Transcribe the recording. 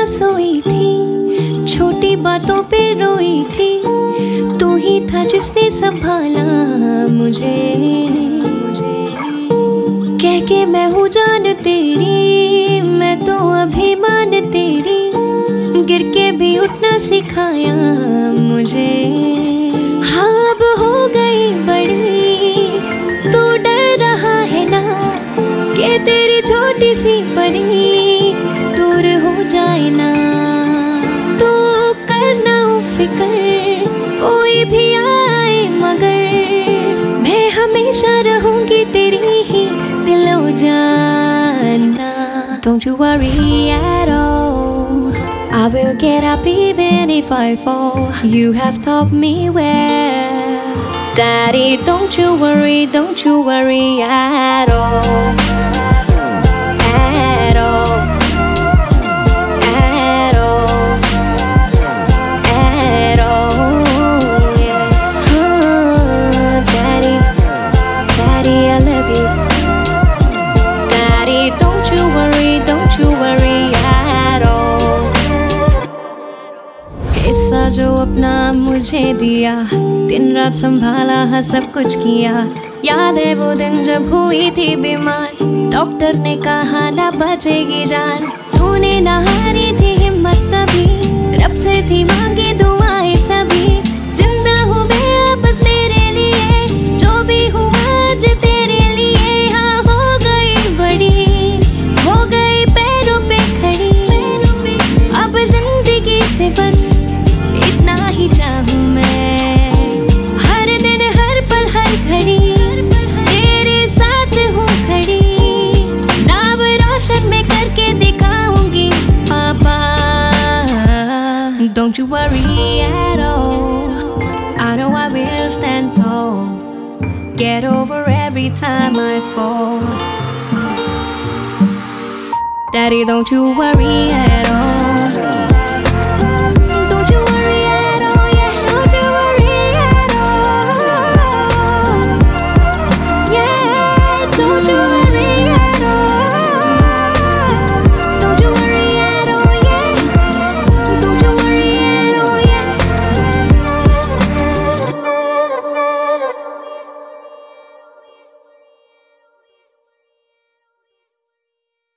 ना सोई थी, छोटी बातों पे रोई थी। तू ही था जिसने संभाला मुझे, कह के मैं हूँ जान तेरी, मैं तो अभिमान तेरी। गिर के भी उठना सिखाया मुझे। हाँ अब हो गई बड़ी, तू डर रहा है ना कि तेरी छोटी सी परी दूर हो जाए ना। तू करना फिक्र कोई भी आए मगर मैं हमेशा रहूंगी तेरी ही दिलो जाना। Don't you worry at all, I will get up even if I fall. You have taught me well, Daddy. Don't you worry at all. At all. At all. At all. Yeah. Oh, Daddy, Daddy, I love you. Daddy, don't you worry at all. ऐसा जो अपना मुझे दिया, दिन रात संभाला हाँ सब कुछ किया। याद है वो दिन जब हुई थी बीमार, डॉक्टर ने कहा ना बचेगी जान। तूने ना हारी थी हिम्मत कभी, रब से थी मांगी दुआएं सभी। जिंदा हूँ मैं बस तेरे लिए, जो भी हूँ आज तेरे लिए। हाँ हो गई बड़ी, हो गई पैरों पे खड़ी, अब जिंदगी से बस इतना ही चाहूँ मैं। हर दिन हर पल हर घड़ी तेरे साथ हूँ खड़ी। नाम रोशन में करके दिखाऊंगी पापा। Don't you worry at all, I know I will stand tall. Get over every time I fall. Daddy, don't you worry at all.